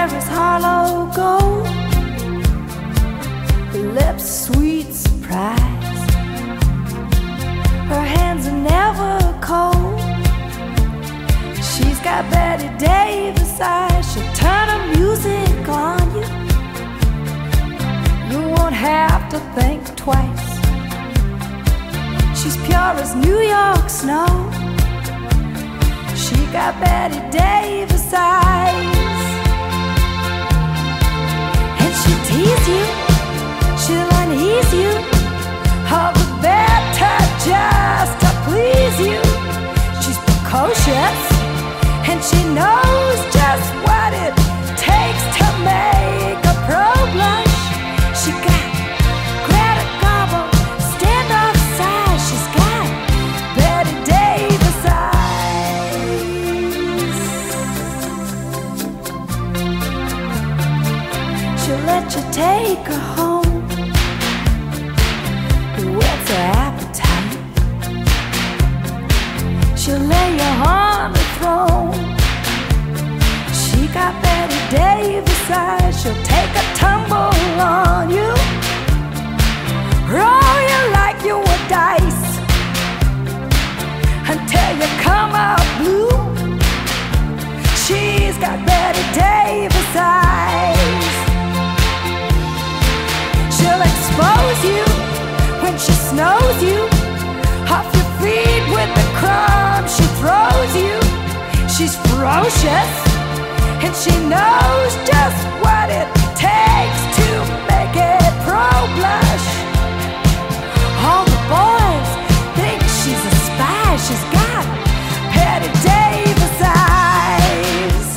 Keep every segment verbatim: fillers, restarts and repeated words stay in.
hair is hollow gold, her lips sweet surprise, her hands are never cold. She's got Betty Davis eyes, she'll turn her music on you. You won't have to think twice. She's pure as New York snow. She got Betty Davis eyes. And she'll tease you, she'll unease you, all the better just to please you. She's precocious, and she knows just what it takes to make a pro blush. She got Greta Garbo, standoff size. She's got Betty Davis eyes. She'll let you take her home, whet's her appetite. She'll lay you on the throne. She got Betty Davis eyes. She'll take a tumble on you, roll you like you were dice, until you come out blue. She's got Betty Davis eyes. She'll expose you when she snows you off your feet with the crumbs she throws you. She's ferocious, and she knows just what it takes to make it pro blush. All the boys think she's a spy. She's got Betty Davis eyes.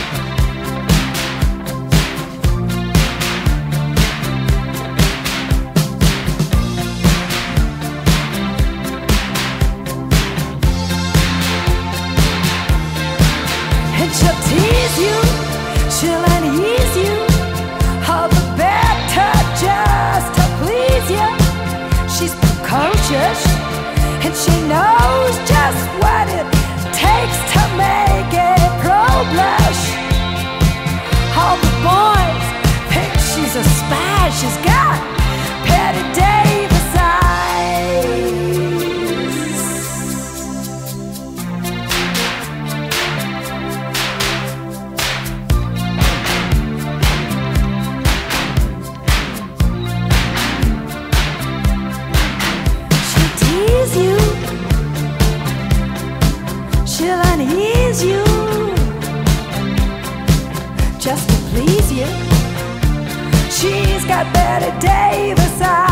And she'll tease you, she'll unease you, all the better just to please you. She's precocious, and she knows just what it takes to make it pro blush. All the boys think she's a spy. She's got Betty Davis eyes. You, she'll unease you just to please you. She's got Betty Davis eyes.